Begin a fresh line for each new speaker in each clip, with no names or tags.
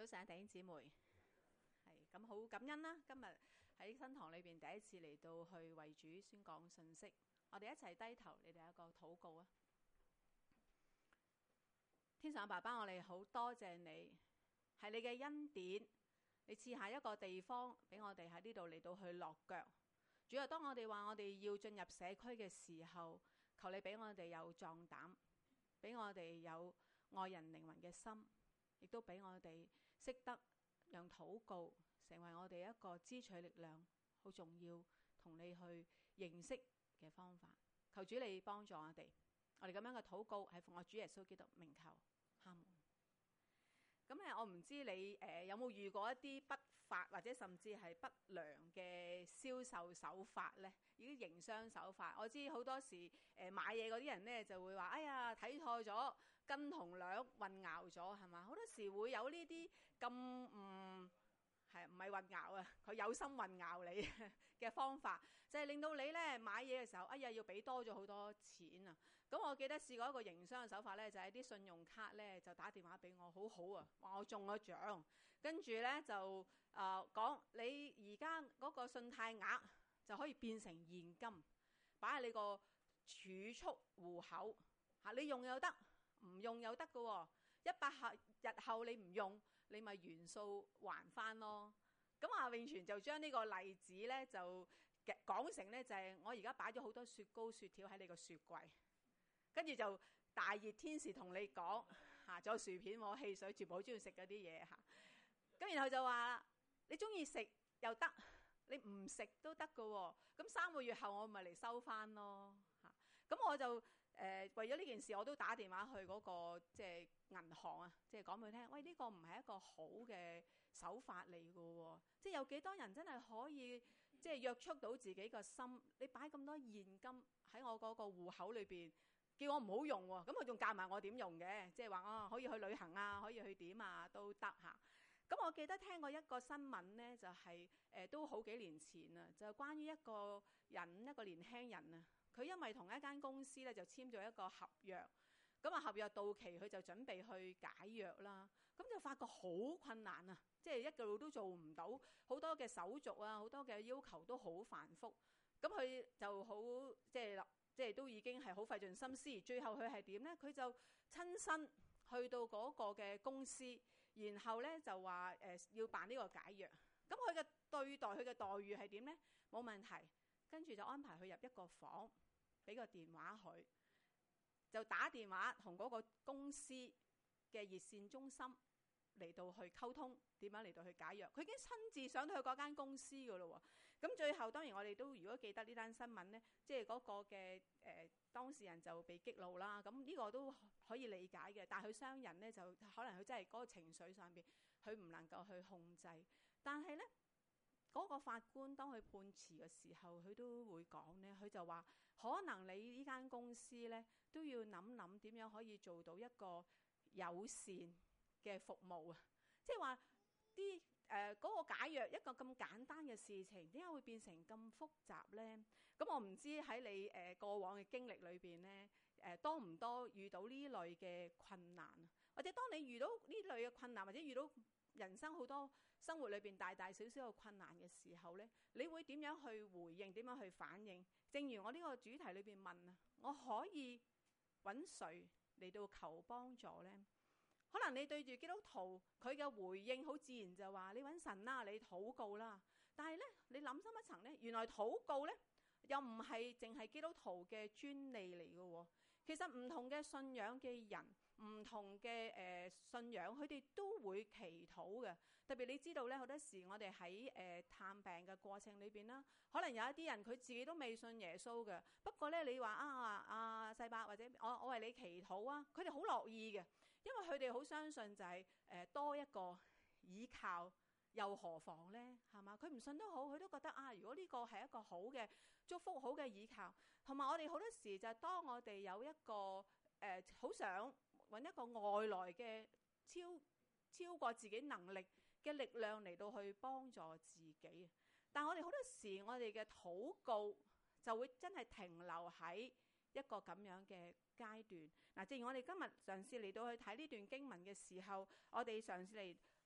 早晨，弟兄姊妹，咁好感恩啦！今日喺新堂裏邊第一次嚟到去為主宣講信息，我哋一齊低頭，你哋有一個禱告啊！天上爸爸，我哋好多謝你，係你嘅恩典，你賜下一個地方俾我哋喺呢度嚟到去落腳。主要當我哋話我哋要進入社區嘅時候，求你俾我哋有壯膽，俾我哋有愛人靈魂嘅心。亦都俾我哋識得讓禱告成為我哋一個支取力量，好重要同你去認識嘅方法。求主你幫助我哋，我哋咁樣嘅禱告係奉我主耶穌基督名求，阿門。咁我唔知你有冇遇過一啲不法或者甚至係不良嘅銷售手法呢？呢啲營商手法，我知好多時買嘢嗰啲人呢就會話：哎呀，睇錯咗，斤同兩混淆咗，係嘛？好多時會有呢啲咁唔係混淆啊？佢有心混淆你嘅方法，就係令到你呢買嘢嘅時候，哎呀要俾多咗好多錢啊！咁我記得試過一個營商嘅手法呢，就係啲信用卡呢就打電話俾我，好好啊，話我中咗獎，跟住呢就講你而家嗰個信貸額就可以變成現金，擺喺你個儲蓄戶口嚇，你用又得，唔用又得㗎喎。100日後你唔用，你咪原數還翻咯。咁阿永全就將呢個例子呢就講成呢，就係我而家擺咗好多雪糕雪條喺你個雪櫃，跟住就大熱天時同你講嚇，仲有薯片喎、汽水，全部好中意食嗰啲嘢嚇。咁然後就話你中意食又得，你唔食都得㗎喎。咁3個月後我咪嚟收翻咯嚇。咁我就為咗呢件事，我都打電話去嗰個即係銀行啊，即係講俾佢聽，喂，呢個唔係一個好嘅手法嚟㗎喎，即係有幾多人真係可以即係約束到自己個心？你擺咁多現金喺我嗰個戶口裏邊，叫我唔好用喎，咁佢仲教埋我點用嘅，即係話可以去旅行啊，可以去點啊都得嚇。咁我記得聽過一個新聞呢，就係都好幾年前啊，就係關於一個人，一個年輕人啊，佢因為同一間公司呢就簽咗一個合約。咁啊，合約到期，佢就準備去解約啦。咁就發覺好困難啊，即係一路都做唔到，好多嘅手續啊，好多嘅要求都好繁複。咁佢就好即係都已經係好費盡心思。最後佢係點呢？佢就親身去到嗰個嘅公司，然後呢就話要辦呢個解約。咁佢嘅對待，佢嘅待遇係點呢？冇問題，跟住就安排佢入一個房，俾個電話佢。就打電話同嗰個公司嘅熱線中心嚟到去溝通，點樣嚟到去解約。佢已經親自上到去嗰間公司噶咯喎。咁最後當然我哋都如果記得呢單新聞呢，即係嗰個嘅當事人就被激怒啦。咁呢個都可以理解嘅，但係佢傷人呢，就可能佢真係嗰個情緒上邊佢唔能夠去控制。但係呢，嗰個法官當佢判詞嘅時候，佢都會講呢，佢就話可能你呢間公司呢都要諗諗點樣可以做到一個友善嘅服務啊！即係話啲嗰個解約一個咁簡單嘅事情，點解會變成咁複雜呢？咁我唔知喺你過往嘅經歷裏邊呢，多唔多遇到呢類嘅困難啊？或者當你遇到呢類嘅困難，或者遇到人生好多生活裏邊大大小小嘅困難嘅時候呢，你會點樣去回應？點樣去反應？正如我呢個主題裏邊問啊，我可以揾誰嚟到求幫助呢？可能你對住基督徒，佢嘅回應好自然就話你揾神啦，你禱告啦。但係呢，你諗深一層呢，原來禱告呢又唔係淨係基督徒嘅專利嚟嘅喎。其實唔同嘅信仰嘅人，唔同嘅信仰，佢哋都會祈禱嘅。特別你知道咧，好多時我哋喺探病嘅過程裏邊啦，可能有一啲人佢自己都未信耶穌嘅。不過咧，你話世伯或者我為你祈禱啊，佢哋好樂意嘅，因為佢哋好相信就係多一個倚靠。又何妨呢？係嘛？佢唔信都好，佢都覺得如果呢個係一個好嘅祝福、好嘅倚靠，同埋我哋好多時就係當我哋有一個好想揾一個外來嘅超過自己能力嘅力量嚟到去幫助自己，但我哋好多時我哋嘅禱告就會真係停留喺一個咁樣嘅階段。嗱，正如我哋今日嘗試嚟到去睇呢段經文嘅時候，我哋嘗試嚟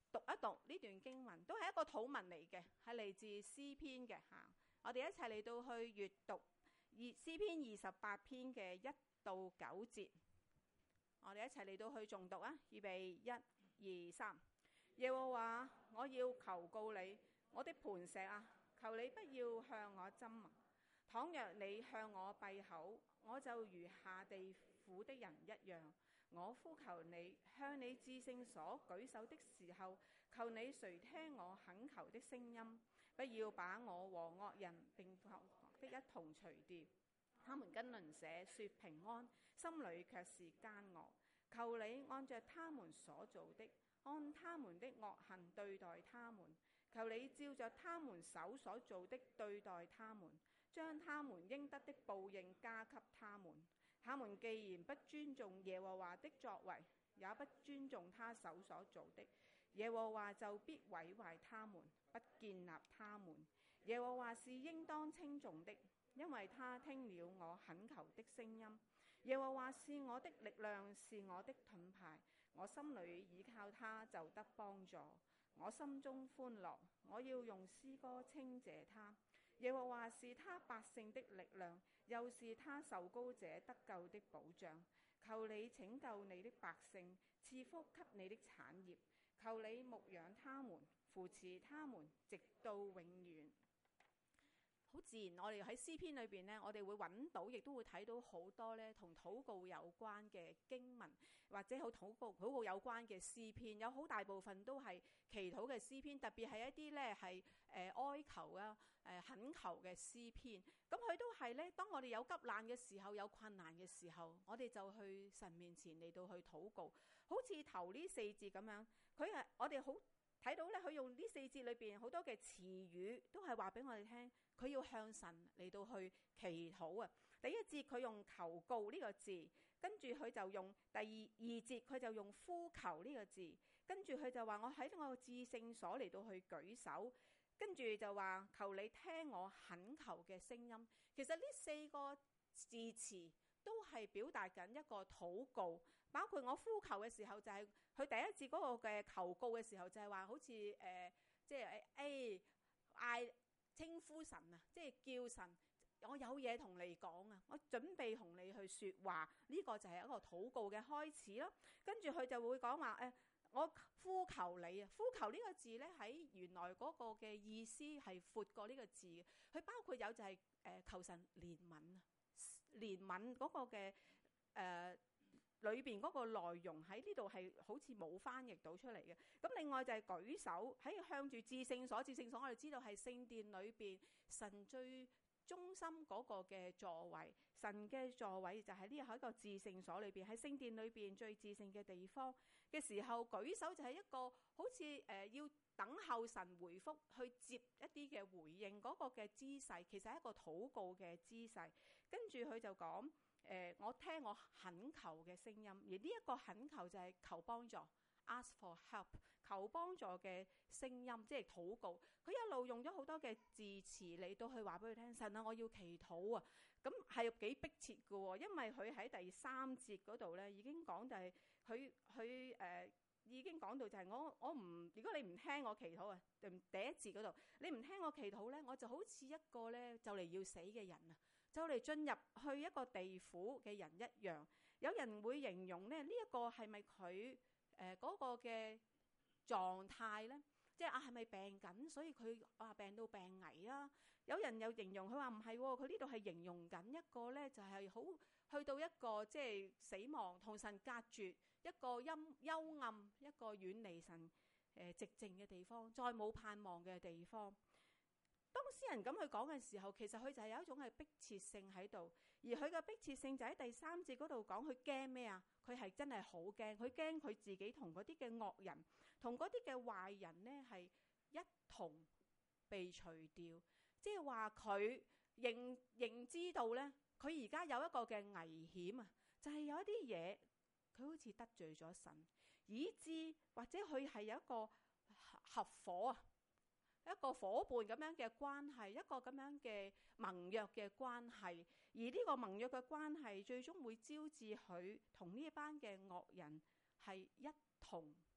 讀一讀呢段經文，都係一個禱文嚟嘅，係嚟自詩篇嘅嚇。我哋一齊嚟到去閱讀詩篇28篇嘅1到9節。我哋一齊嚟到去誦讀啊！預備1、2、3。耶和華，我要求告你，我的磐石啊，求你不要向我針盟。倘若你向我閉口，我就如下地府的人一樣。我呼求你，向你至聖所舉手的時候，求你垂聽我懇求的聲音，不要把我和惡人並惡的一同除掉。他們跟鄰舍說平安，心裏卻是奸惡。求你按着他們所做的，按他們的惡行對待他們。求你照着他們手所做的對待他們，將他們應得的報應加給他們。他們既然不尊重耶和華的作為，也不尊重他手所做的，耶和華就必毀壞他們，不建立他們。耶和華是應當稱頌的，因為他聽了我懇求的聲音。耶和華是我的力量，是我的盾牌，我心裏倚靠他就得幫助。我心中歡樂，我要用詩歌稱謝他。耶和華是他百姓的力量，又是他受膏者得救的保障。求你拯救你的百姓，賜福給你的產業。求你牧養他們，扶持他們，直到永遠。好自然，我哋喺詩篇裏邊呢，我哋會揾到，亦都會睇到好多呢同禱告有關嘅經文，或者好禱告有關嘅詩篇，有好大部分都係祈禱嘅詩篇，特別係一啲呢係哀求啊、懇求嘅詩篇。咁佢都係呢，當我哋有急難嘅時候、有困難嘅時候，我哋就去神面前嚟到去禱告。好似頭呢4節咁樣，我哋好睇到呢，佢用呢4節裏邊好多嘅詞語，都係話俾我哋聽。佢要向神嚟到去祈禱啊！第一節佢用求告呢個字，跟住佢就用第二節佢就用呼求呢個字，跟住佢就話我喺我至聖所嚟到去舉手，跟住就話求你聽我懇求嘅聲音。其實呢4個字詞都係表達緊一個禱告，包括我呼求嘅時候就係佢第一節嗰個嘅求告嘅時候就係話好似即係嗌稱呼神啊，即係叫神，我有嘢同你講啊，我準備同你去說話，呢個就係一個禱告嘅開始咯。跟住佢就會講話我呼求你啊，呼求呢個字呢，喺原來嗰個嘅意思係闊過呢個字嘅，佢包括有就係求神憐憫啊，憐憫嗰個嘅裏邊嗰個內容喺呢度係好似冇翻譯到出嚟嘅。咁另外就係舉手喺向住至聖所，至聖所我哋知道係聖殿裏邊神最中心嗰個嘅座位，神嘅座位就喺一個至聖所裏邊，喺聖殿裏邊最至聖嘅地方嘅時候，舉手就係一個好似要等候神回覆去接一啲嘅回應嗰個嘅姿勢，其實係一個禱告嘅姿勢。跟住佢就講我聽我懇求嘅聲音，而呢一個懇求就係求幫助 ，ask for help， 求幫助嘅聲音，即係禱告。佢一路用咗好多嘅字詞嚟到去話俾佢聽，神啊，我要祈禱啊！咁係幾迫切嘅喎，因為佢喺第3節嗰度咧已經講就係佢已經講到就係我唔，如果你唔聽我祈禱啊，第一節嗰度你唔聽我祈禱咧，我就好似一個咧就嚟要死嘅人啊！就嚟進入去一個地府嘅人一樣，有人會形容咧呢一個係咪佢嗰個嘅狀態呢？即係係咪病緊，所以佢病到病危啊？有人又形容佢話唔係，佢呢度係形容緊一個呢，就係好去到一個即係死亡同神隔絕，一個幽暗，一個遠離神寂靜嘅地方，再冇盼望嘅地方。當詩人咁去講嘅時候，其實佢就係有一種係迫切性喺度，而佢嘅迫切性就喺第3節嗰度講，佢驚咩啊？佢係真係好驚，佢驚佢自己同嗰啲嘅惡人，同嗰啲嘅壞人呢係一同被除掉，即係話佢認知到呢，佢而家有一個嘅危險啊，就係有一啲嘢佢好似得罪咗神，以致或者佢係有一個合夥啊。一個夥伴咁樣嘅關係，一個咁樣嘅盟約嘅關係，而呢個盟約嘅關係最終會招致佢同呢一班嘅惡人係一同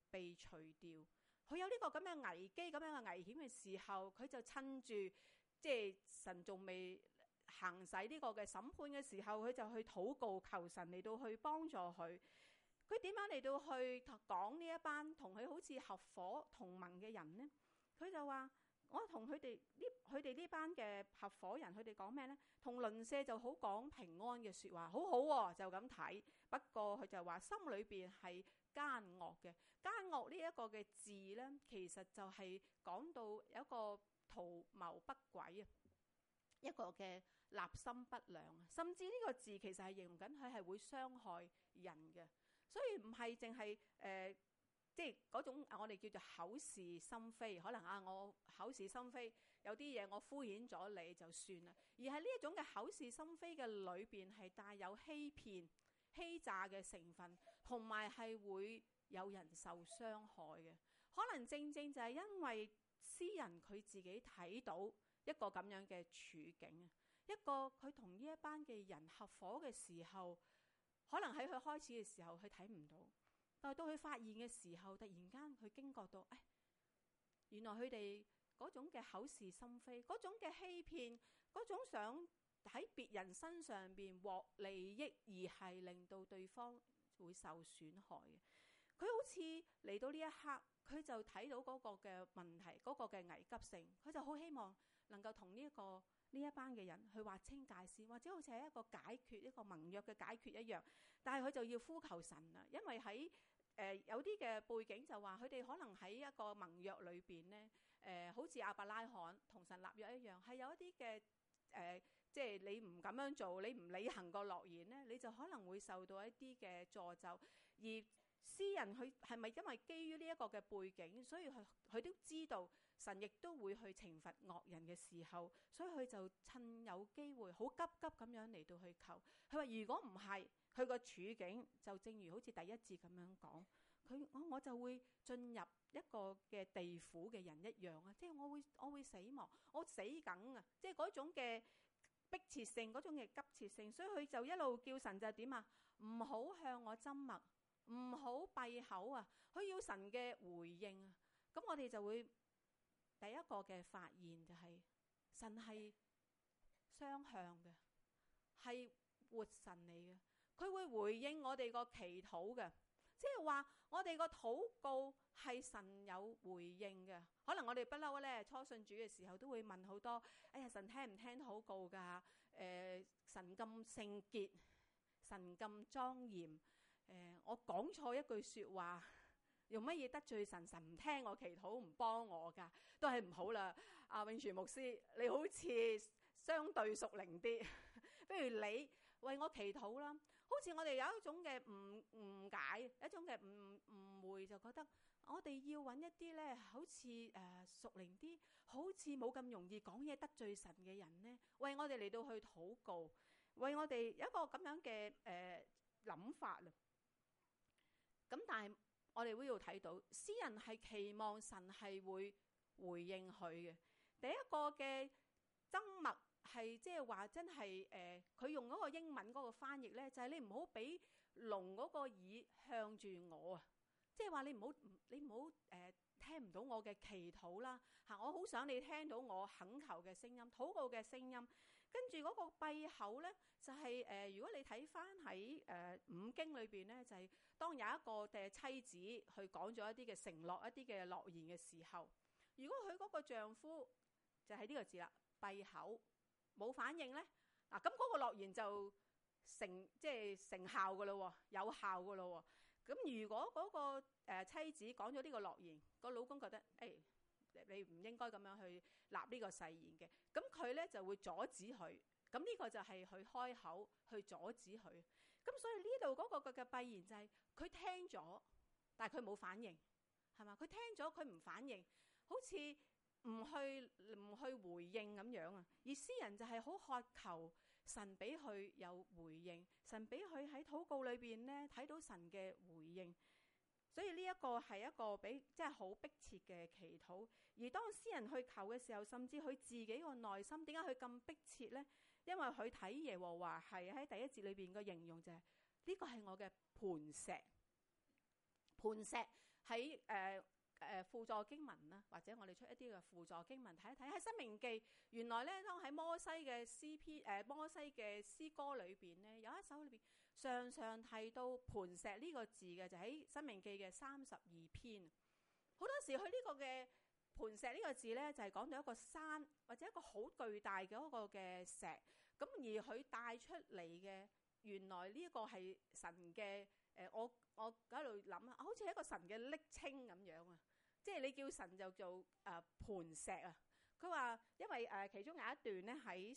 被除掉。佢有呢個咁嘅危機、咁樣嘅危險嘅時候，佢就趁住即係神仲未行使呢個嘅審判嘅時候，佢就去禱告求神嚟到去幫助佢。佢點樣嚟到去講呢一班同佢好似合夥同盟嘅人呢？佢就話：我同佢哋呢班嘅合夥人，佢哋講咩呢？同鄰舍就好講平安嘅說話，好好喎，就咁睇。不過佢就話心裏邊係奸惡嘅。奸惡呢一個嘅字呢，其實就係講到有一個圖謀不軌啊，一個嘅立心不良啊，甚至呢個字其實係形容緊佢係會傷害人嘅。所以唔係淨係即係嗰種我哋叫做口是心非，可能我口是心非，有啲嘢我敷衍咗你就算啦。而係呢一種嘅口是心非嘅裏邊係帶有欺騙、欺詐嘅成分，同埋係會有人受傷害嘅。可能正正就係因為詩人佢自己睇到一個咁樣嘅處境啊，一個佢同呢一班嘅人合夥嘅時候。可能喺佢開始嘅時候佢睇唔到，但係到佢發現嘅時候，突然間佢驚覺到，原來佢哋嗰種嘅口是心非，嗰種嘅欺騙，嗰種想喺別人身上邊獲利益，而係令到對方會受損害嘅。佢好似嚟到呢一刻，佢就睇到嗰個嘅問題，嗰個嘅危急性，佢就好希望能夠同呢一班嘅人去劃清界線，或者好似係一個解決，一個盟約嘅解決一樣。但係佢就要呼求神啦，因為喺有啲嘅背景就話佢哋可能喺一個盟約裏邊呢，好似亞伯拉罕同神立約一樣，係有一啲嘅即係你唔咁樣做，你唔履行個諾言呢，你就可能會受到一啲嘅詛咒。而詩人佢係咪因為基於呢一個嘅背景，所以佢都知道神亦都會去懲罰惡人嘅時候，所以佢就趁有機會好急急咁樣嚟到去求。佢話如果唔係，佢個處境就正如好似第一節咁樣講，我就會進入一個嘅地府嘅人一樣啊！即係我會死亡，我死梗啊！即係嗰種嘅迫切性，嗰種嘅急切性，所以佢就一路叫神就點啊？唔好向我緘默，唔好閉口啊！佢要神嘅回應啊！咁我哋就會第一個嘅發現就係神係雙向嘅，係活神嚟嘅。佢會回應我哋個祈禱嘅，即係話我哋個禱告係神有回應嘅。可能我哋不嬲咧，初信主嘅時候都會問好多，哎呀，神聽唔聽禱告噶？神咁聖潔，神咁莊嚴，我講錯一句說話，用乜嘢得罪神？神唔聽我祈禱，唔幫我噶，都係唔好啦。阿永全牧師，你好似相對屬靈啲，不如你為我祈禱啦。好似我哋有一種嘅誤解，一種嘅誤會，就覺得我哋要揾一啲咧，好似屬靈啲，好似冇咁容易講嘢得罪神嘅人呢，為我哋嚟到去禱告，為我哋有一個咁樣嘅諗法啦。咁但係我哋會要睇到，詩人係期望神係會回應佢嘅。第一個嘅緘默。係即係話真係佢用嗰個英文嗰個翻譯呢，就係你唔好俾聾嗰個耳向住我啊！即係話你唔好聽唔到我嘅祈禱啦嚇！我好想你聽到我懇求嘅聲音、禱告嘅聲音。跟住嗰個閉口呢，就係如果你睇翻喺五經裏邊呢，就係當有一個嘅妻子去講咗一啲嘅承諾、一啲嘅諾言嘅時候，如果佢嗰個丈夫就係呢個字啦，閉口。冇反應呢，咁嗰個諾言就成效噶咯，有效噶咯。咁如果嗰個妻子講咗呢個諾言，個老公覺得你唔應該咁樣去立呢個誓言嘅，咁佢呢就會阻止佢。咁呢個就係佢開口去阻止佢。咁所以呢度嗰個嘅閉言就係佢聽咗，但係佢冇反應，係嘛？佢聽咗佢唔反應，好似唔去回應咁樣啊！而詩人就係好渴求神俾佢有回應，神俾佢喺禱告裏邊呢睇到神嘅回應。所以呢一個係一個即係好迫切嘅祈禱。而當詩人去求嘅時候，甚至佢自己個內心點解佢咁迫切呢？因為佢睇耶和華係喺第一節裏邊嘅形容就係呢個係我嘅磐石。磐石喺輔助經文啦，或者我哋出一啲嘅輔助經文睇一睇。喺《申命記》原來咧，當喺摩西嘅摩西嘅詩歌裏邊咧，有一首裏邊常常提到磐石呢個字嘅，就喺《申命記》嘅32篇。好多時佢呢個嘅磐石呢個字咧，就係講到一個山或者一個好巨大嘅一個嘅石，咁而佢帶出嚟嘅原來呢一個係神嘅我喺度諗啊，好似係一個神嘅昵稱咁樣啊。即係你叫神就做磐石啊！佢話因為其中有一段咧喺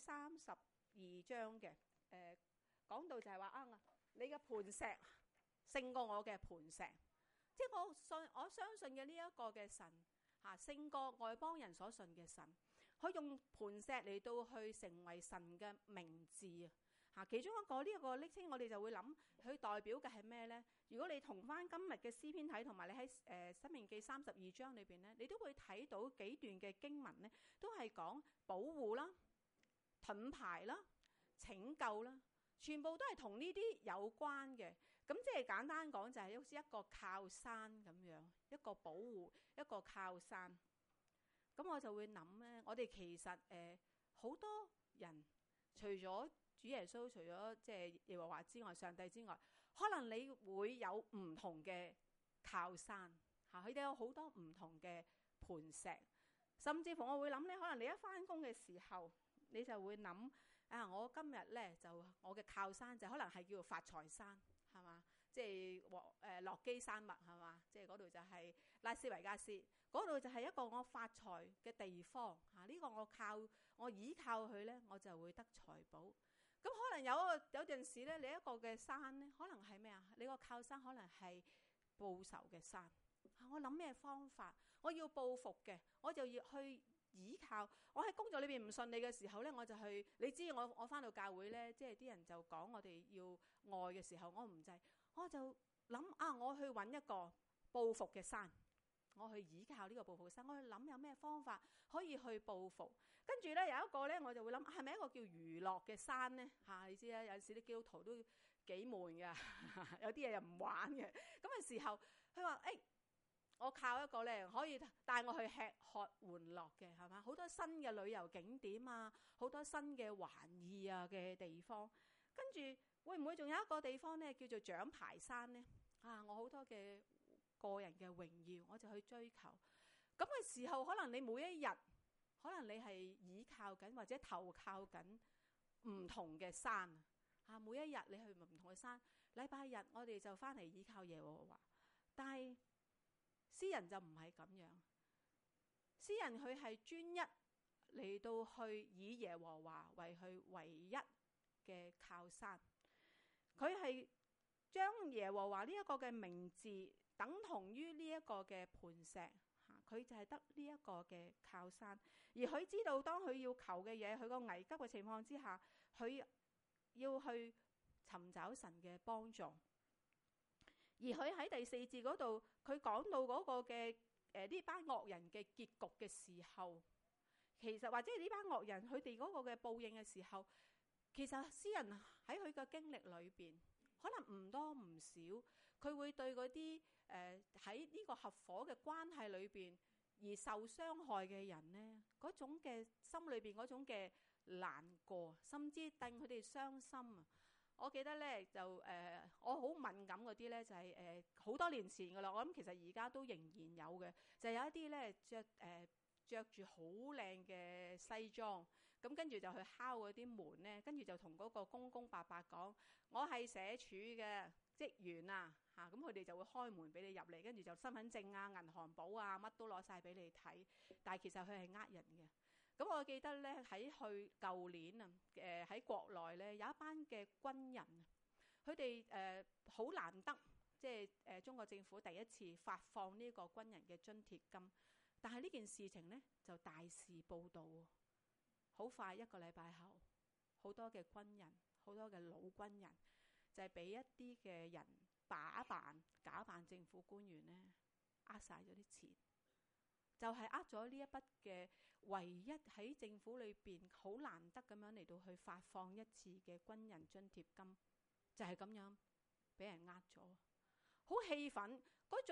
32章嘅講到就係話啊，你嘅磐石勝過我嘅磐石，即係我相信嘅呢一個嘅神勝過外邦人所信嘅神，佢用磐石嚟到去成為神嘅名字啊！其中一個呢一個昵稱，我哋就會諗佢代表嘅係咩呢？如果你同翻今日嘅詩篇睇，同埋你喺申命記32章裏邊呢，你都會睇到幾段嘅經文呢，都係講保護啦、盾牌啦、拯救啦，全部都係同呢啲有關嘅。咁即係簡單講，就係好似一個靠山咁樣，一個保護，一個靠山。咁我就會諗呢，我哋其實好多人除咗主耶穌，除咗即係耶和華之外，上帝之外，可能你會有唔同嘅靠山嚇，佢哋有好多唔同嘅磐石，甚至乎我會諗咧，可能你一返工嘅時候，你就會諗啊，我今日咧就我嘅靠山就可能係叫做發財山，係嘛？即係落基山脈係嘛？即係嗰度就係拉斯維加斯，嗰度就係一個我發財嘅地方嚇。呢個我倚靠佢咧，我就會得財寶。咁可能有陣時咧，你一個嘅山咧，可能係咩啊？你個靠山可能係報仇嘅山。我諗咩方法？我要報復嘅，我就要去倚靠。我喺工作裏邊唔順利嘅時候咧，我就去。你知我返到教會咧，即係啲人就講我哋要愛嘅時候，我唔制，我就諗啊，我去揾一個報復嘅山。我去倚靠呢個報復山，我去諗有咩方法可以去報復。跟住咧有一個咧，我就會諗係咪一個叫娛樂嘅山咧嚇？你知啦，有陣時啲基督徒都幾悶㗎，有啲嘢又唔玩嘅。咁嘅時候，佢話誒，我靠一個咧可以帶我去吃喝玩樂嘅係嘛？好多新嘅旅遊景點啊，好多新嘅玩意啊嘅地方。跟住會唔會仲有一個地方咧叫做獎牌山咧？啊，我好多嘅個人嘅榮耀，我就去追求。咁嘅時候，可能你每一日，可能你係倚靠緊或者投靠緊唔同嘅山啊。每一日你去唔同嘅山，禮拜日我哋就翻嚟倚靠耶和華。但係詩人就唔係咁樣，詩人佢係專一嚟到去以耶和華為佢唯一嘅靠山。佢係將耶和華呢一個嘅名字等同於呢一個嘅磐石，佢就係得呢一個嘅靠山。而佢知道當佢要求嘅嘢，佢個危急嘅情況之下，佢要去尋找神嘅幫助。而佢喺第4節嗰度，佢講到嗰個嘅呢班惡人嘅結局嘅時候，其實或者呢班惡人佢哋嗰個嘅報應嘅時候，其實詩人喺佢嘅經歷裏邊，可能唔多唔少，佢會對嗰啲喺呢個合夥嘅關係裏邊而受傷害嘅人呢，嗰種嘅心裏邊嗰種嘅難過，甚至令佢哋傷心啊！我記得咧就我好敏感嗰啲咧就係好多年前噶啦，我諗其實而家都仍然有嘅，就有一啲咧着住好靚嘅西裝，咁跟住就去敲嗰啲門咧，跟住就同嗰個公公伯伯講：我係社署嘅職員啊，嚇！咁佢哋就會開門俾你入嚟，跟住就身份證啊、銀行簿啊，乜都攞晒俾你睇。但係其實佢係呃人嘅。咁我記得咧喺舊年啊，喺國內咧有一班嘅軍人，佢哋好難得，即係中國政府第一次發放呢個軍人嘅津貼金。但係呢件事情呢，就大肆報導，好快1個禮拜後，好多嘅軍人，好多嘅老軍人，就係俾一啲嘅人假扮政府官員呢，呃晒咗啲錢。就係呃咗呢一筆嘅唯一喺政府裏邊好難得咁樣嚟到去發放一次嘅軍人津貼金，就係咁樣俾人呃咗，好氣憤嗰種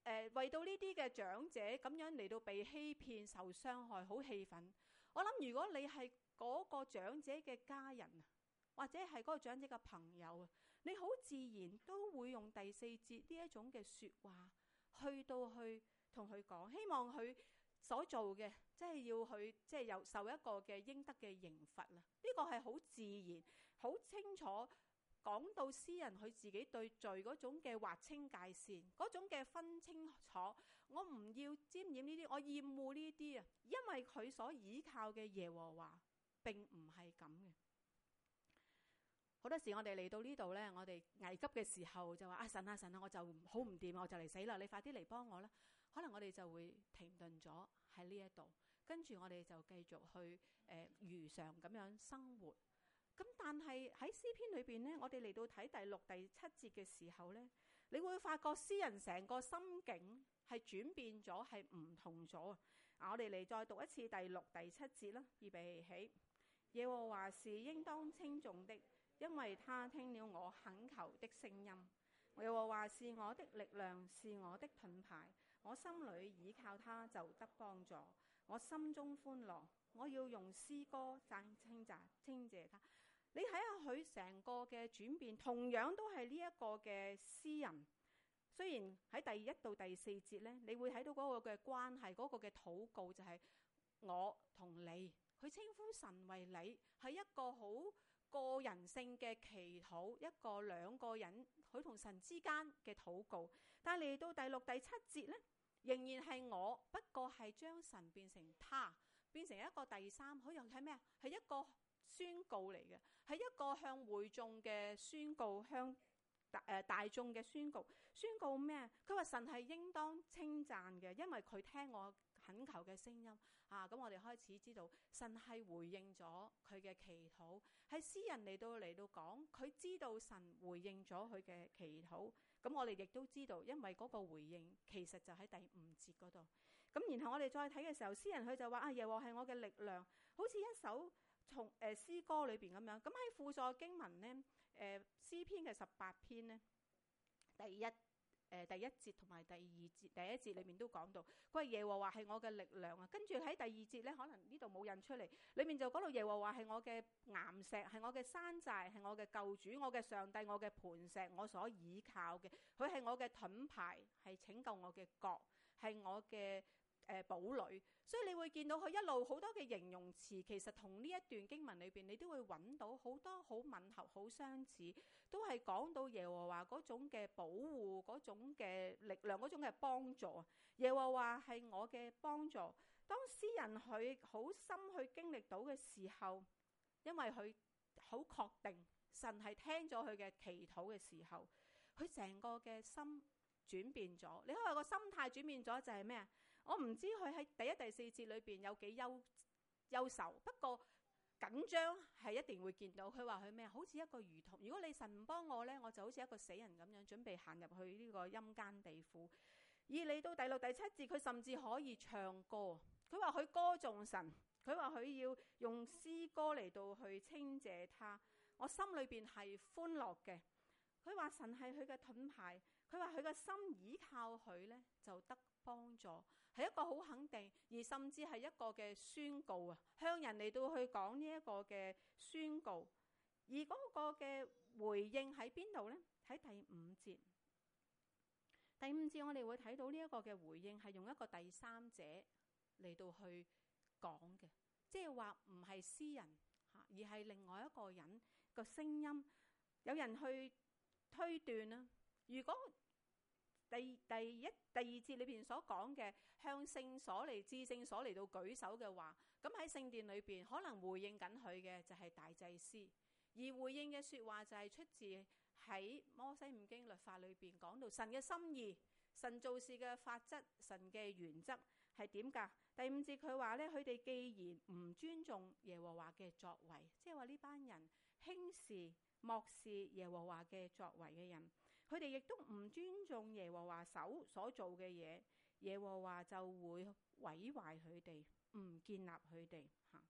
為到呢啲嘅長者咁樣嚟到被欺騙受傷害，好氣憤。我諗如果你係嗰個長者嘅家人啊，或者係嗰個長者嘅朋友啊，你好自然都會用第4節呢一種嘅說話去同佢講，希望佢所做嘅即係要佢即係有受一個嘅應得嘅刑罰啦。呢個係好自然、好清楚講到詩人佢自己對罪嗰種嘅劃清界線，嗰種嘅分清楚。我唔要沾染呢啲，我厭惡呢啲啊，因為佢所倚靠嘅耶和華並唔係咁嘅。好多時我哋嚟到呢度呢，我哋危急嘅時候就話神啊，我就好唔掂，我就嚟死啦，你快啲嚟幫我啦。可能我哋就會停頓咗喺呢一度，跟住我哋就繼續去如常咁樣生活。咁但係喺詩篇裏邊呢，我哋嚟到睇第6、第7節嘅時候呢，你會發覺詩人成個心境係轉變咗，係唔同咗。我哋嚟再讀一次第6、第7節啦，預備起。耶和華是應當稱頌的，因為他聽了我懇求的聲音。耶和華是我的力量，是我的盾牌，我心裏倚靠他就得幫助，我心中歡樂，我要用詩歌稱謝他。你睇下佢成個嘅轉變，同樣都係呢一個嘅詩人。雖然喺第1到第4節呢，你會睇到嗰個嘅關係，嗰個嘅禱告就係我同你，佢稱呼神為你，係一個好個人性嘅祈禱，一個兩個人佢同神之間嘅禱告。但係嚟到第6、第7節呢，仍然係我，不過係將神變成他，變成一個第三。佢又係咩啊？係一個宣告嚟嘅，係一個向會眾嘅宣告，向大眾嘅宣告。宣告咩？佢話神係應當稱讚嘅，因為佢聽我懇求嘅聲音啊。咁我哋開始知道神係回應咗佢嘅祈禱，係詩人嚟到講，佢知道神回應咗佢嘅祈禱。咁我哋亦都知道，因為嗰個回應其實就喺第5節嗰度。咁然後我哋再睇嘅時候，詩人佢就話耶和華係我嘅力量，好似一首從詩歌裏邊咁樣。咁喺輔助經文呢，詩篇嘅18篇呢，第一節同埋第1節裏面都講到，佢話耶和華係我嘅力量啊。跟住喺第2節呢，可能呢度冇印出嚟，裏面就講到耶和華係我嘅岩石，係我嘅山寨，係我嘅救主，我嘅上帝，我嘅磐石，我所倚靠嘅。佢係我嘅盾牌，係拯救我嘅角，係我嘅堡壘。所以你會見到佢一路好多嘅形容詞，其實同呢一段經文裏邊你都會揾到好多好吻合、好相似，都係講到耶和華嗰種嘅保護、嗰種嘅力量、嗰種嘅幫助。耶和華係我嘅幫助。當詩人佢好深去經歷到嘅時候，因為佢好確定神係聽咗佢嘅祈禱嘅時候，佢成個嘅心轉變咗。你可以話個心態轉變咗就係咩啊？我唔知佢喺第1、第4節裏邊有幾憂愁，不過緊張係一定會見到。佢話佢咩？好似一個如同，如果你神唔幫我呢，我就好似一個死人咁樣，準備行入去呢個陰間地府。而嚟到第6、第7節，佢甚至可以唱歌。佢話佢歌頌神，佢話佢要用詩歌嚟到去稱謝他。我心裏邊係歡樂嘅。佢話神係佢嘅盾牌，佢話佢嘅心倚靠佢呢，就得幫助，係一個好肯定，而甚至係一個嘅宣告啊，向人嚟到去講呢一個嘅宣告。而嗰個嘅回應喺邊度呢？喺第5節。第5節我哋會睇到呢一個嘅回應係用一個第三者嚟到去講嘅，即係話唔係詩人吓，而係另外一個人個聲音。有人去推斷啦，如果第1、第2節裏邊所講嘅向聖所嚟、至聖所嚟到舉手嘅話，咁喺聖殿裏邊可能回應緊佢嘅就係大祭司，而回應嘅說話就係出自喺摩西五經律法裏邊講到神嘅心意、神做事嘅法則、神嘅原則係點㗎？第5節佢話咧，佢哋既然唔尊重耶和華嘅作為，即係話呢班人輕視、漠視耶和華嘅作為嘅人，佢哋亦都唔尊重耶和華手所做嘅嘢，耶和華就會毀壞佢哋，唔建立佢哋嚇。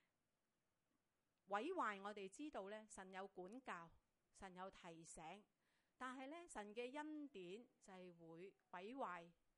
毀壞我哋知道咧，神有管教，神有提醒，但係咧神嘅恩典就係會毀壞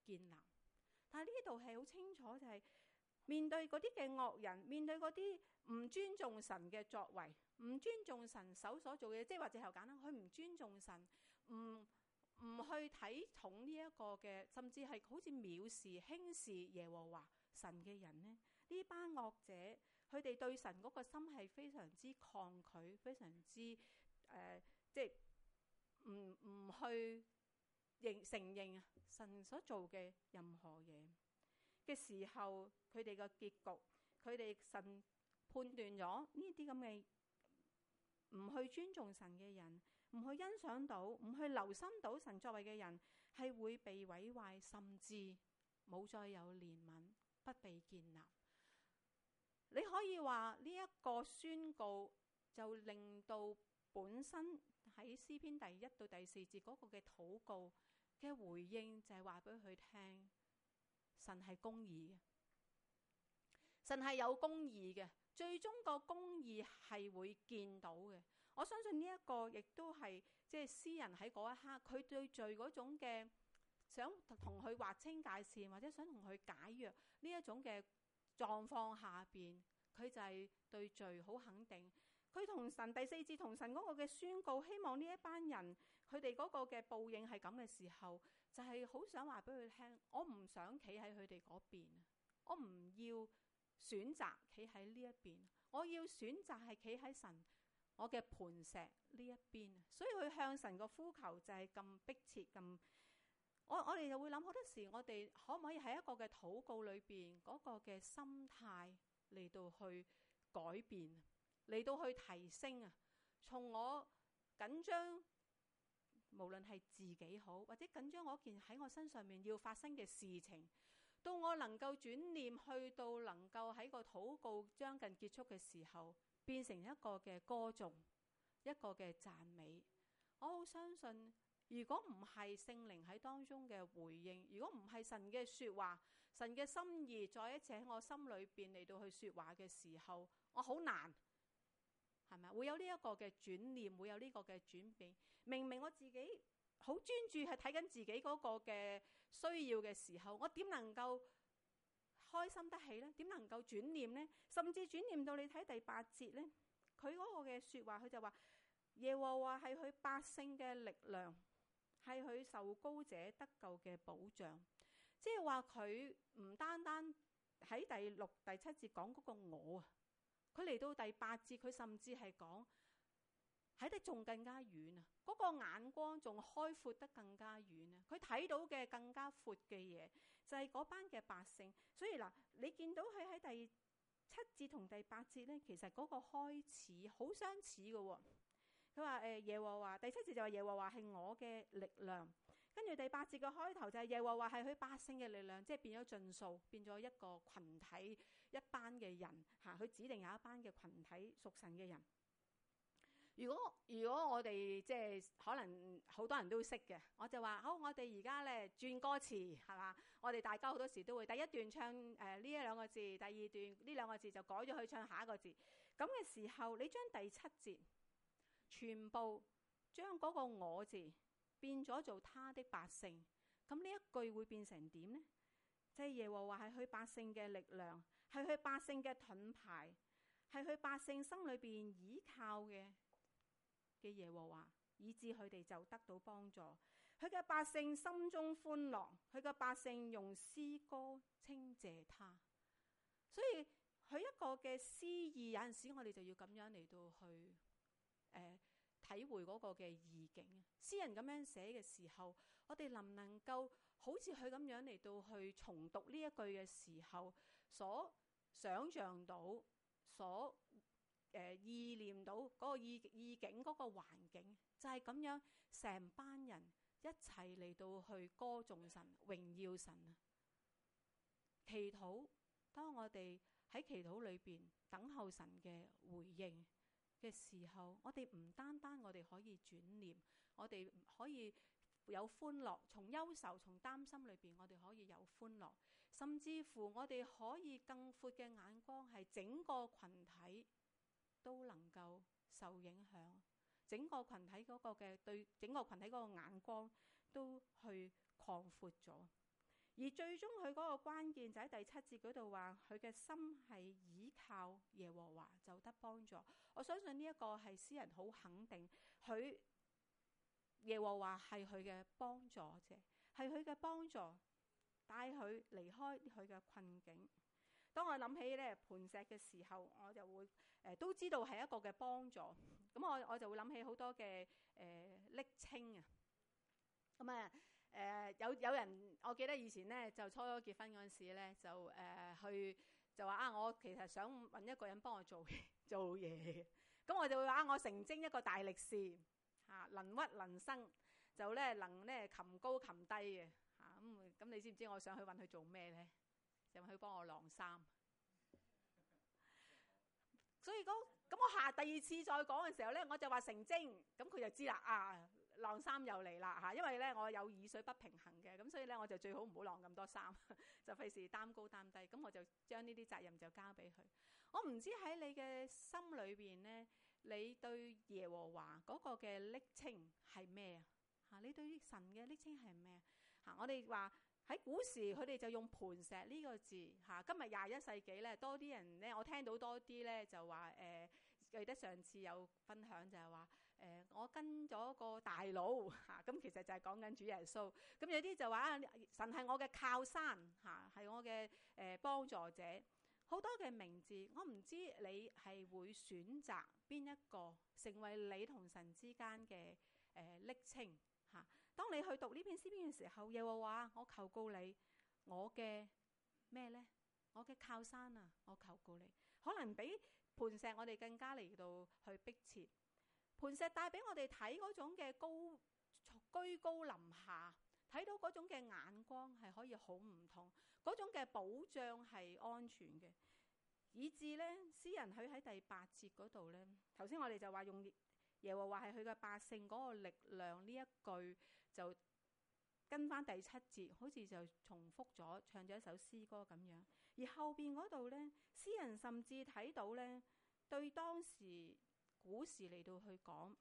建立。但係呢度係好清楚，就係面對嗰啲嘅惡人，面對嗰啲唔尊重神嘅作為，唔尊重神手所做嘅嘢，即係或者係簡單，佢唔尊重神，唔去睇重呢一個嘅，甚至係好似藐視輕視耶和華神嘅人呢，呢班惡者佢哋對神嗰個心係非常之抗拒，非常之即係唔去承認神所做嘅任何嘢嘅時候，佢哋嘅結局，佢哋神判斷咗呢啲咁嘅唔去尊重神嘅人，唔去欣賞到，唔去留心到神作為嘅人，係會被毀壞，甚至冇再有憐憫，不被建立。你可以話呢一個宣告就令到本身喺詩篇第1到第4節嗰個嘅禱告嘅回應，就係話俾佢聽，神係公義嘅，神係有公義嘅，最終個公義係會見到嘅。我相信呢一個亦都係即係詩人喺嗰一刻，佢對罪嗰種嘅想同佢劃清界線，或者想同佢解約呢一種嘅狀況下邊，佢就係對罪好肯定。佢同神第4節同神嗰個嘅宣告，希望呢一班人佢哋嗰個嘅報應係咁嘅時候，就係好想話俾佢聽，我唔想企喺佢哋嗰邊，我唔要選擇企喺呢一邊，我要選擇係企喺神我嘅磐石呢一邊。所以佢向神個呼求就係咁迫切咁。我哋就會諗，好多時我哋可唔可以喺一個嘅禱告裏邊嗰個嘅心態嚟到去改變，嚟到去提升啊！從我緊張，無論係自己好，或者緊張嗰件喺我身上面要發生嘅事情，到我能夠轉念去到能夠喺個禱告將近結束嘅時候，變成一個嘅歌頌，一個嘅讚美。我好相信，如果唔係聖靈喺當中嘅回應，如果唔係神嘅說話，神嘅心意再一次喺我心裏邊嚟到去說話嘅時候，我好難，係咪會有呢一個嘅轉念，會有呢個嘅轉變？明明我自己好專注係睇緊自己嗰個嘅需要嘅時候，我點能夠開心得起呢？點能夠轉念呢？甚至轉念到你睇第8節呢，佢嗰個嘅說話，佢就話耶和華係佢百姓嘅力量，係佢受膏者得救嘅保障。即係話佢唔單單喺第6、第7節講嗰個我啊，佢嚟到第8節，佢甚至係講喺得仲更加遠啊！嗰個眼光仲開闊得更加遠啊！佢睇到嘅更加闊嘅嘢，就係嗰班嘅百姓。所以嗱，你見到佢喺第7節同第8節呢，其實嗰個開始好相似嘅喎。佢話耶和華，第7節就話耶和華係我嘅力量，跟住第8節嘅開頭就係耶和華係佢百姓嘅力量，即係變咗盡數，變咗一個群體，一班嘅人嚇，佢指定有一班嘅群體屬神嘅人。如果我哋即係可能好多人都識嘅，我就話好，我哋而家咧轉歌詞係嘛？我哋大家好多時都會第一段唱呢一兩個字，第二段呢兩個字就改咗去唱下一個字。咁嘅時候，你將第7節全部將嗰個我字變咗做他的百姓，咁呢一句會變成點呢？即係耶和華係佢百姓嘅力量，係佢百姓嘅盾牌，係佢百姓心裏邊倚靠嘅耶和華，以致佢哋就得到幫助。佢嘅百姓心中歡樂，佢嘅百姓用詩歌稱謝他。所以佢一個嘅詩意，有陣時我哋就要咁樣嚟到去體會嗰個嘅意境。詩人咁樣寫嘅時候，我哋能唔能夠好似佢咁樣嚟到去重讀呢一句嘅時候，所想像到，所意念到嗰個意境，嗰個環境，就係咁樣，成班人一齊嚟到去歌頌神、榮耀神啊！祈禱，當我哋喺祈禱裏邊等候神嘅回應嘅時候，我哋唔單單我哋可以轉念，我哋可以有歡樂，從憂愁、從擔心裏邊，我哋可以有歡樂，甚至乎我哋可以更闊嘅眼光，係整個群體都能夠受影響，整個群體嗰個嘅對整個群體嗰個眼光都去擴闊咗。 而最終佢嗰個關鍵就喺第7節嗰度話，佢嘅心係倚靠耶和華就得幫助。我相信呢一個係詩人好肯定，佢耶和華係佢嘅幫助者，係佢嘅幫助，帶佢離開佢嘅困境。當我諗起咧磐石嘅時候，我就會都知道係一個嘅幫助。咁我就會諗起好多嘅暱稱啊。咁啊有人，我記得以前咧就初結婚嗰陣時咧就去就話我其實想揾一個人幫我做嘢。咁我就會話我成精一個大力士嚇，能屈能伸，就咧能咧擒高擒低嘅嚇。咁你知唔知我想去揾佢做咩咧？就去幫我晾衫。所以咁我第2次再講嘅時候咧，我就話成精，咁佢就知啦啊，晾衫又嚟啦嚇。因為咧我有耳水不平衡嘅，咁所以咧我就最好唔好晾咁多衫，就費事擔高擔低。咁我就將呢啲責任就交俾佢。我唔知喺你嘅心裏邊咧，你對耶和華嗰個嘅暱稱係咩啊？嚇，你對神嘅暱稱係咩啊？我哋話。喺古時佢哋就用磐石呢個字嚇，今日21世紀咧多啲人咧，我聽到多啲咧就話記得上次有分享就係話我跟咗個大佬嚇，咁其實就係講緊主耶穌。咁有啲就話神係我嘅靠山嚇，係我嘅幫助者，好多嘅名字。我唔知你係會選擇邊一個成為你同神之間嘅暱稱。當你去讀呢篇詩篇嘅時候，耶和華，我求告你，我嘅咩呢？我嘅靠山啊，我求告你。可能比磐石我哋更加嚟到去迫切。磐石帶俾我哋睇嗰種嘅居高臨下，睇到嗰種嘅眼光係可以好唔同，嗰種嘅保障係安全嘅，以至呢詩人佢喺第8節嗰度呢，頭先我哋就話用耶和華係佢嘅百姓嗰個力量，呢一句就跟翻第7節，好似就重複咗唱咗一首詩歌咁樣。而後邊嗰度呢，詩人甚至睇到呢，對當時古時嚟到去講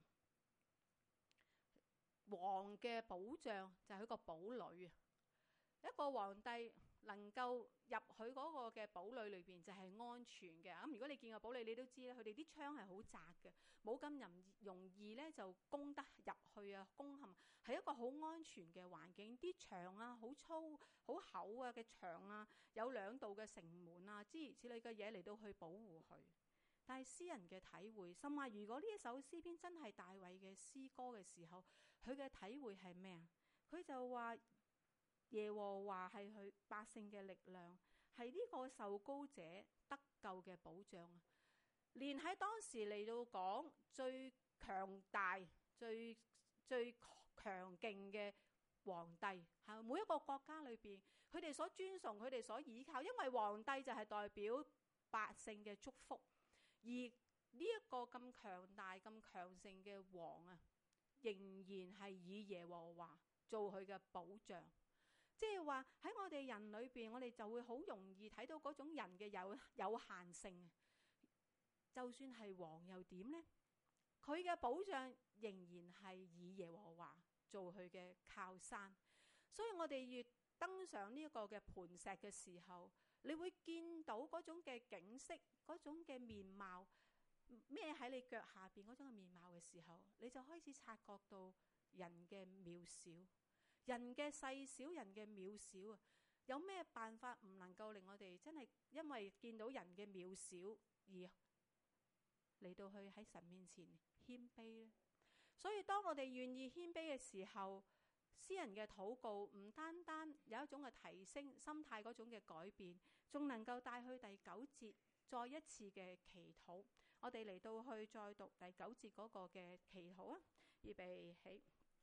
王嘅保障就係佢個堡壘啊，一個皇帝能夠入去嗰個嘅堡壘裏邊就係安全嘅。咁如果你見過堡壘，你都知咧，佢哋啲窗係好窄嘅，冇咁容易咧就攻得入去啊，攻陷係一個好安全嘅環境。啲牆啊好粗好厚啊嘅牆啊，有2道嘅城門啊，諸如此類嘅嘢嚟到去保護佢。但係詩人嘅體會，甚至如果呢一首詩篇真係大衛嘅詩歌嘅時候，佢嘅體會係咩啊？佢就話。耶和華係佢百姓嘅力量，係呢個受膏者得救嘅保障啊！連喺當時嚟到講最強大、最強勁嘅皇帝，係每一個國家裏邊，佢哋所尊崇、佢哋所倚靠，因為皇帝就係代表百姓嘅祝福，而呢一個咁強大、咁強盛嘅王啊，仍然係以耶和華做佢嘅保障。即係話喺我哋人裏邊，我哋就會好容易睇到嗰種人嘅有限性。就算係王又點呢？佢嘅保障仍然係以耶和華做佢嘅靠山。所以我哋越登上呢一個嘅磐石嘅時候，你會見到嗰種嘅景色，嗰種嘅面貌，咩喺你腳下邊嗰種嘅面貌嘅時候，你就開始察覺到人嘅渺小。人嘅細小，人嘅渺小啊！有咩辦法唔能夠令我哋真係因為見到人嘅渺小而嚟到去喺神面前謙卑呢？所以當我哋願意謙卑嘅時候，詩人嘅禱告唔單單有一種嘅提升心態嗰種嘅改變，仲能夠帶去第9節再一次嘅祈禱。我哋嚟到去再讀第9節嗰個嘅祈禱啊！預備起。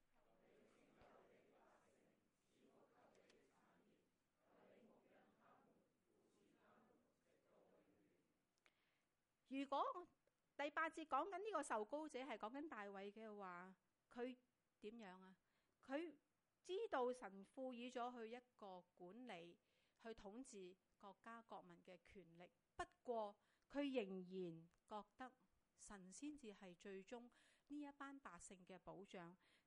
如果第8節講緊呢個受膏者係講緊大衛嘅話，佢點樣啊？佢知道神賦予咗佢一個管理、去統治國家國民嘅權力，不過佢仍然覺得神先至係最終呢一班百姓嘅保障。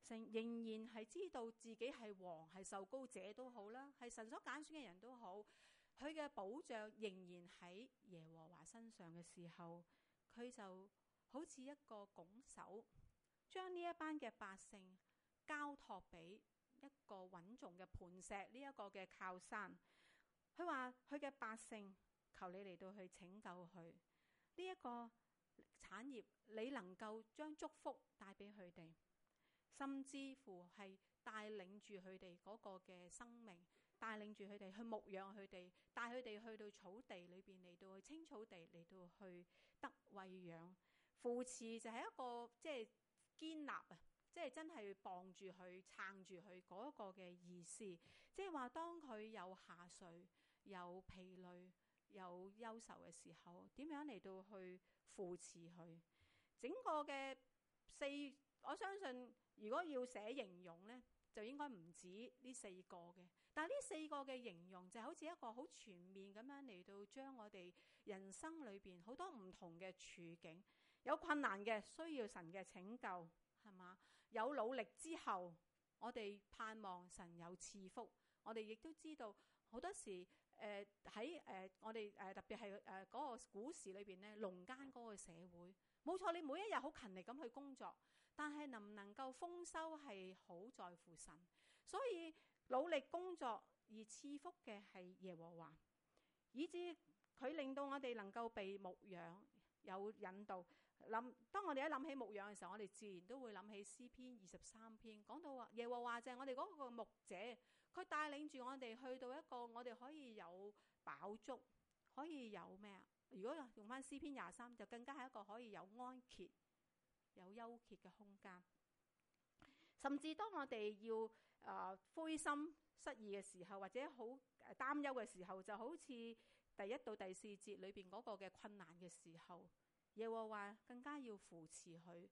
神仍然係知道自己係王，係受膏者都好啦，係神所揀選嘅人都好，佢嘅保障仍然喺耶和華身上嘅時候，佢就好似一個拱手，將呢一班嘅百姓交託俾一個穩重嘅磐石，呢一個嘅靠山。佢話佢嘅百姓，求你嚟到去拯救佢呢一個產業，你能夠將祝福帶俾佢哋，甚至乎係帶領住佢哋嗰個嘅生命，帶領住佢哋去牧養佢哋，帶佢哋去到草地裏邊，嚟到去青草地，嚟到去得餵養。扶持就係一個即係堅立啊，即係真係傍住佢撐住佢嗰個嘅意思。即係話當佢有下垂、有疲累、有憂愁嘅時候，點樣嚟到去扶持佢？整個嘅我相信如果要寫形容呢，就應該唔止呢四個嘅。但係呢四個嘅形容就好似一個好全面咁樣嚟到將我哋人生裏邊好多唔同嘅處境，有困難嘅需要神嘅拯救，係嘛？有努力之後，我哋盼望神有賜福。我哋亦都知道好多時喺我哋特別係嗰個古時裏邊呢，農耕嗰個社會，冇錯，你每一日好勤力咁去工作，但係能唔能夠豐收係好在乎神。所以努力工作而賜福嘅係耶和華，以致佢令到我哋能夠被牧養，有引導。當我哋一諗起牧養嘅時候，我哋自然都會諗起詩篇23篇，講到話耶和華就係我哋嗰個牧者，佢帶領住我哋去到一個我哋可以有飽足，可以有咩啊？如果用翻詩篇23，就更加係一個可以有安歇、有休歇嘅空間。甚至當我哋要灰心失意嘅時候，或者好擔憂嘅時候，就好似第1到第4節裏邊嗰個嘅困難嘅時候，耶和華更加要扶持佢，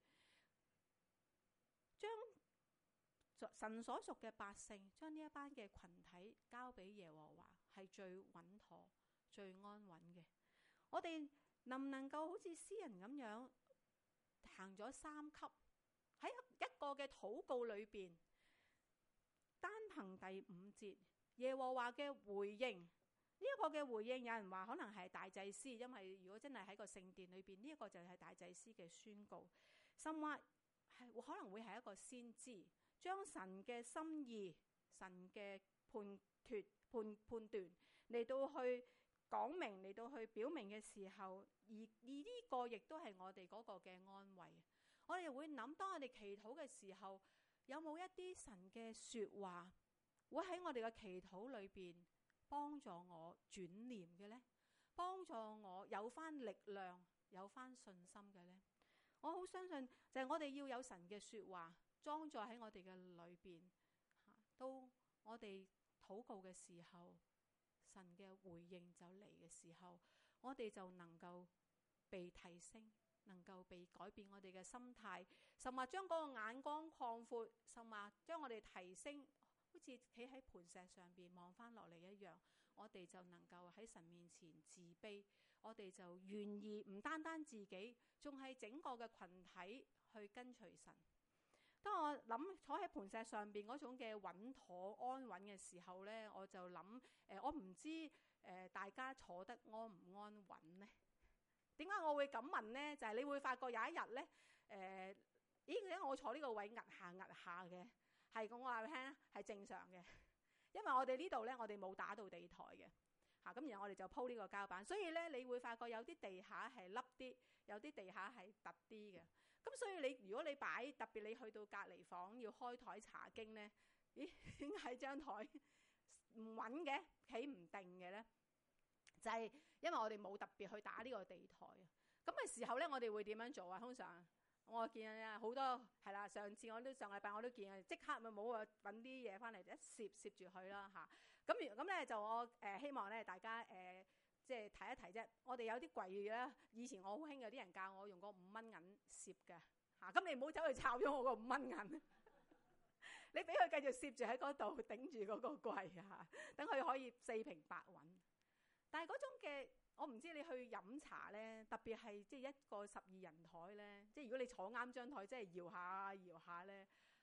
將神所屬嘅百姓，將呢一班嘅群體交俾耶和華，係最穩妥、最安穩嘅。我哋能唔能夠好似詩人咁樣行咗3級，喺一個嘅禱告裏邊，單憑第5節耶和華嘅回應，呢一個嘅回應，有人話可能係大祭司，因為如果真係喺個聖殿裏邊，呢一個就係大祭司嘅宣告，甚或係可能會係一個先知，將神嘅心意、神嘅判斷嚟到去講明，嚟到去表明嘅時候，而呢個亦都係我哋嗰個嘅安慰。我哋會諗，當我哋祈禱嘅時候，有冇一啲神嘅說話會喺我哋嘅祈禱裏邊幫助我轉念嘅呢？幫助我有翻力量、有翻信心嘅呢？我好相信就係我哋要有神嘅說話裝載喺我哋嘅裏邊，到我哋禱告嘅時候，神嘅回應就嚟嘅時候，我哋就能夠被提升，能夠被改變我哋嘅心態，甚至將嗰個眼光擴闊，甚至將我哋提升，好似企喺磐石上邊望翻落嚟一樣，我哋就能夠喺神面前自卑，我哋就願意唔單單自己，仲係整個嘅群體去跟隨神。當我諗坐喺磐石上邊嗰種嘅穩妥安穩嘅時候呢，我就諗我唔知大家坐得安唔安穩呢？點解我會咁問呢？就係你會發覺有一日呢，點解我坐呢個位壓下壓下嘅，係咁我話你聽係正常嘅，因為我哋呢度呢，我哋冇打到地台嘅。咁然後我哋就鋪呢個膠板，所以咧你會發覺有啲地下係凹啲，有啲地下係凸啲嘅。咁所以如果你擺，特別你去到隔離房要開台查經咧，咦？點解張台唔穩嘅，企唔定嘅咧？就係因為我哋冇特別去打呢個地台啊。咁嘅時候咧，我哋會點樣做啊？通常我見啊好多係啦，上禮拜我都見啊，即刻咪冇啊揾啲嘢翻嚟一攝住佢啦嚇。咁咧就我希望咧大家即係提一提啫。我哋有啲櫃咧，以前我好興有啲人教我用個5蚊銀攝嘅嚇。咁你唔好走去抄咗我個5蚊銀，你俾佢繼續攝住喺嗰度頂住嗰個櫃嚇，等佢可以四平八穩。但係嗰種嘅。我唔知你去飲茶咧，特別係即係一個12人台咧，即係如果你坐啱張台，即係搖下搖下咧，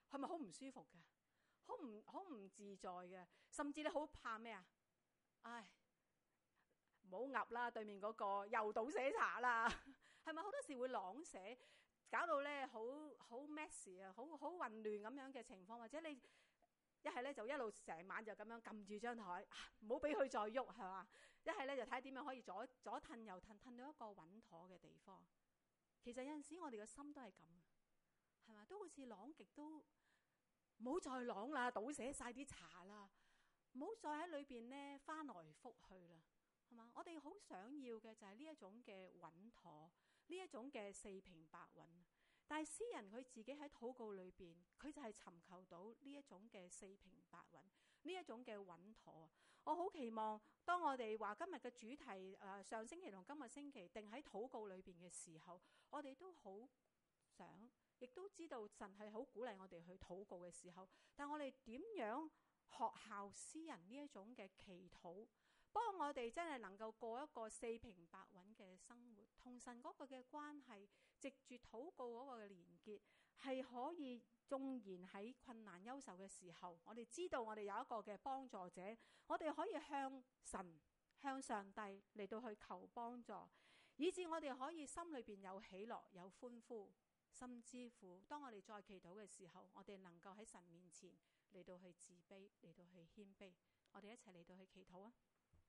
係咪好唔舒服嘅？好唔自在嘅，甚至你好怕咩啊？唉，唔好噏啦，對面嗰個又倒瀉茶啦，係咪好多時會朗寫，搞到咧好 messy 啊，好混亂咁樣嘅情況，或者你一係咧就一路成晚就咁樣撳住張台，唔好俾佢再喐，係嘛？一係咧就睇點樣可以左褪右褪，褪到一個穩妥嘅地方。其實有陣時我哋嘅心都係咁，係嘛？都好似朗極都唔好再朗啦，倒瀉晒啲茶啦，唔好再喺裏邊咧翻來覆去啦，係嘛？我哋好想要嘅就係呢一種嘅穩妥，呢一種嘅四平八穩。但係詩人佢自己喺禱告裏邊，佢就係尋求到呢一種嘅四平八穩，呢一種嘅穩妥。我好期望當我哋話今日嘅主題上星期同今日星期定喺禱告裏邊嘅時候，我哋都好想，亦都知道神係好鼓勵我哋去禱告嘅時候，但我哋點樣學效詩人呢一種嘅祈禱，幫我哋真係能夠過一個四平八穩嘅生活，同神嗰個嘅關係，藉住禱告嗰個嘅連結，係可以縱然喺困難憂愁嘅時候，我哋知道我哋有一個嘅幫助者，我哋可以向神向上帝嚟到去求幫助，以致我哋可以心裏邊有喜樂有歡呼，甚至乎當我哋再祈禱嘅時候，我哋能夠喺神面前嚟到去自卑，嚟到去謙卑。我哋一齊嚟到去祈禱啊！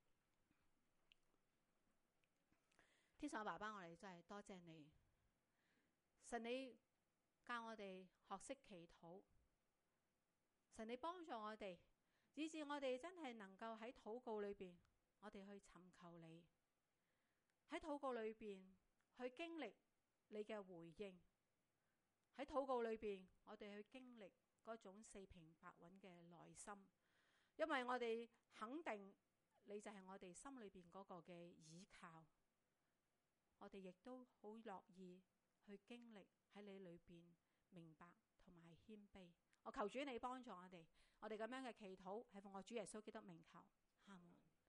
天上爸爸，我哋真係多謝你，神你教我哋學識祈禱，神你幫助我哋，以致我哋真係能夠喺禱告裏邊，我哋去尋求你，喺禱告裏邊去經歷你嘅回應，喺禱告裏邊我哋去經歷嗰種四平八穩嘅內心，因為我哋肯定你就係我哋心裏邊嗰個嘅依靠。我哋亦都好樂意去經歷喺你裏邊明白同埋謙卑。我求主你幫助我哋，我哋咁樣嘅祈禱係奉我主耶穌基督名求，